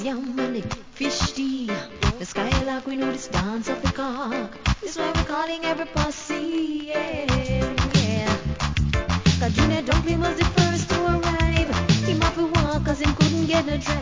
yam and the fish tea. The skylark, we know this dance of the cock. This why we're calling every posse, yeah. Cause Junior Dumpling was the first to arrive. Him off a walk cause him couldn't get no drive.